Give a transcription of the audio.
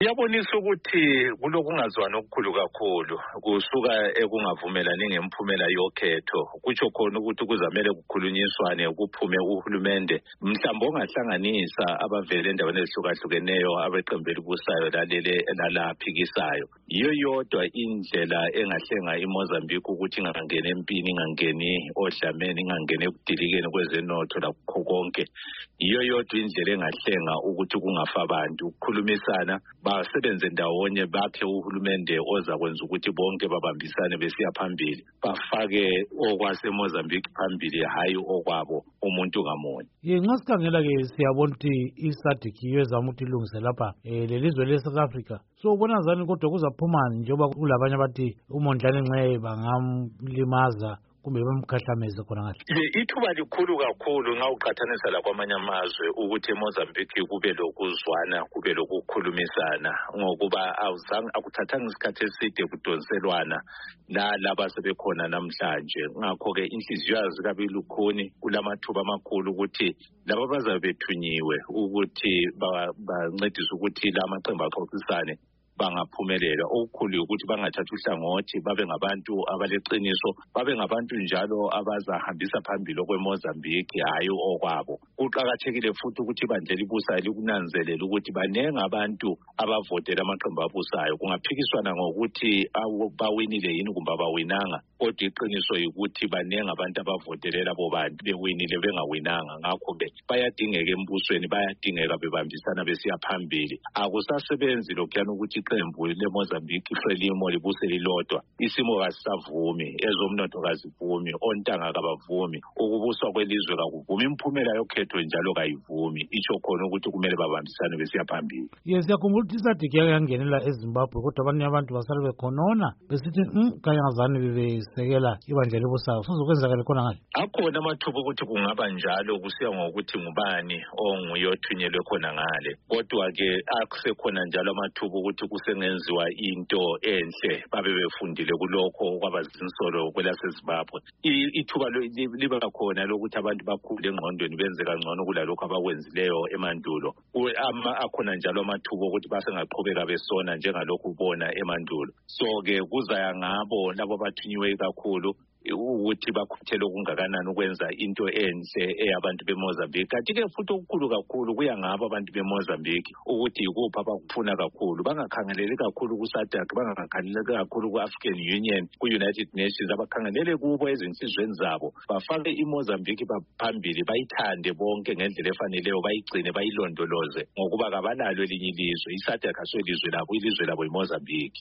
Kuyabonisa ukuthi kulokungazwani okukhulu kakhulu kusuka ekungavumelani ngemphumela yokhetho kutsho khona ukuthi kuzamele kukhulunyiswane kuphume uhulumende mhlawumbe ongahlanganisa abavele endaweni ezihlukahlukeneyo abeqembu elibusayo lalaphikisayo. Yiyo yodwa indlela engahlenga iMozambique ukuthi ingangeni empini, ingangeni odlameni, ingangeni ekudilikeni kwezenotho lakho konke. Yiyo yodwa indlela engahlenga ukuthi kungafa abantu, ukukhulumisana basebenze ndawonye bakhe uhulumende oza kwenza ukuthi bonke babambisane besiya phambili, bafake okwaseMozambique phambili hayi okwabo umuntu ngamunye. Nxa sikhangela ke siyabona ukuthi iSADC yezama ukuthi ilungise lapha lelizwe leSouth Africa. So ubona zani kodwa kuzaphumani njengoba kulabanye abathi uMondlane Nxe bangamlimaza kumbe bamkhahlameze khona ngale? Ithuba likhulu kakhulu nxa uqhathanisa lakwamanye amazwe ukuthi eMozambique kube lokuzwana, kube lokukhulumisana ngokuba akuthathanga isikhathi eside kudonselwana laba sebekhona namhlanje. Ngakho-ke inhliziyo yazi kabi lukhuni kulamathuba amakhulu ukuthi laba bazabe bethunyiwe ukuthi bancedise ukuthi la maqembu axoxisane bangaphumelela. Okukhulu ukuthi bangathatha uhlangothi, babe ngabantu abaleqiniso, babe ngabantu njalo abazahambisa phambili kweMozambique hayi okwabo. Kuqakathekile futhi ukuthi ibandla elibusayo likunanzelele ukuthi banenge abantu abavotela amaqembu abusayo. Kungaphikiswana ngokuthi bawinile yini kumbe abawinanga, kodwa iqiniso yikuthi banenge abantu abavotelela abo bantu bewinile bengawinanga. Ngakho-ke bayadingeka embusweni, bayadingeka bebambisana besiya phambili. Akusasebenzi lokhuyana ukuthi iqembu leMozambique Frelimo libuse lilodwa. Isimo kasisavumi, ezomnotho kazivumi, ontanga kabavumi, ukubuswa kwelizwe kakuvumi, imphumela yokhetho njalo kayivumi. Itsho khona ukuthi kumele babambisane besiya phambili. Yes, siyakhumbula ukuthi iSADC yangenela eZimbabwe kodwa abanye abantu basale bekhonona besithi kayangazani bebesekela ibandla elibusayo. Sozokwenzakala khona ngale? Akhona amathuba ukuthi kungaba njalo kusiya ngokuthi ngubani onguye othunyelwe khona ngale. Kodwa-ke akusekhona njalo amathuba ukuthi kusengenziwa into enhle babe befundile kulokho kwabazinsolo kwelaseZimbabwe. Ithuba liba khona lokuthi abantu bakhule engqondweni benze kangcono kulalokho abakwenzileyo emandulo. Akhona njalo amathuba ukuthi basengaqhubeka besona njengalokhu ubona emandulo. So-ke kuzaya ngabo labo abathunyiwe kakhulu ukuthi bakhuthele okungakanani ukwenza into enhle eyabantu beMozambique. Kanti-ke futhi okukhulu kakhulu kuya ngabo abantu beMozambique ukuthi yikuphi abakufuna kakhulu. Bangakhangeleli kakhulu kuSADC, bangakhangeleli kakhulu ku-African Union, ku-United Nations. Abakhangelele kubo ezinhlizweni zabo, bafake iMozambique phambili, bayithande bonke ngendlela efaneleyo, bayigcine, bayilondoloze ngokuba kabalalo elinye ilizwe. iSADC aselizwe labo, ilizwe labo yiMozambique.